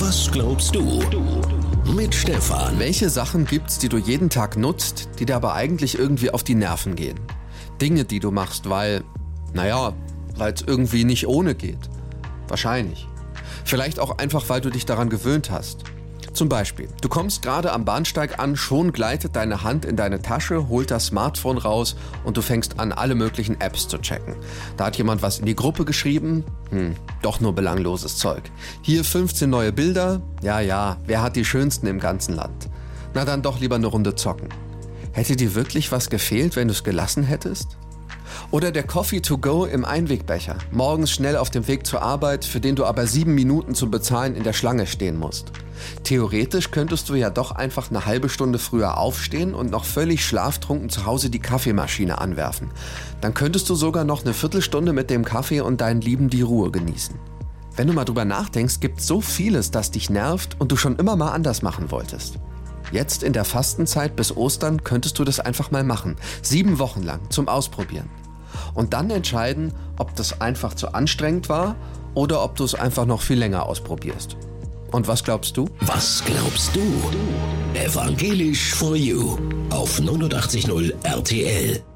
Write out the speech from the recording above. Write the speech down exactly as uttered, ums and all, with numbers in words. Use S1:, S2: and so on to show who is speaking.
S1: Was glaubst du? Mit Stefan.
S2: Welche Sachen gibt's, die du jeden Tag nutzt, die dir aber eigentlich irgendwie auf die Nerven gehen? Dinge, die du machst, weil, naja, weil es irgendwie nicht ohne geht. Wahrscheinlich. Vielleicht auch einfach, weil du dich daran gewöhnt hast. Zum Beispiel, du kommst gerade am Bahnsteig an, schon gleitet deine Hand in deine Tasche, holt das Smartphone raus und du fängst an, alle möglichen Apps zu checken. Da hat jemand was in die Gruppe geschrieben? Hm, doch nur belangloses Zeug. Hier fünfzehn neue Bilder? Ja, ja, wer hat die schönsten im ganzen Land? Na dann doch lieber eine Runde zocken. Hätte dir wirklich was gefehlt, wenn du es gelassen hättest? Oder der Coffee to go im Einwegbecher. Morgens schnell auf dem Weg zur Arbeit, für den du aber sieben Minuten zum Bezahlen in der Schlange stehen musst. Theoretisch könntest du ja doch einfach eine halbe Stunde früher aufstehen und noch völlig schlaftrunken zu Hause die Kaffeemaschine anwerfen. Dann könntest du sogar noch eine Viertelstunde mit dem Kaffee und deinen Lieben die Ruhe genießen. Wenn du mal drüber nachdenkst, gibt's so vieles, das dich nervt und du schon immer mal anders machen wolltest. Jetzt in der Fastenzeit bis Ostern könntest du das einfach mal machen. Sieben Wochen lang zum Ausprobieren. Und dann entscheiden, ob das einfach zu anstrengend war oder ob du es einfach noch viel länger ausprobierst. Und was glaubst du?
S1: Was glaubst du? Evangelisch for You auf neunundachtzig Komma null R T L.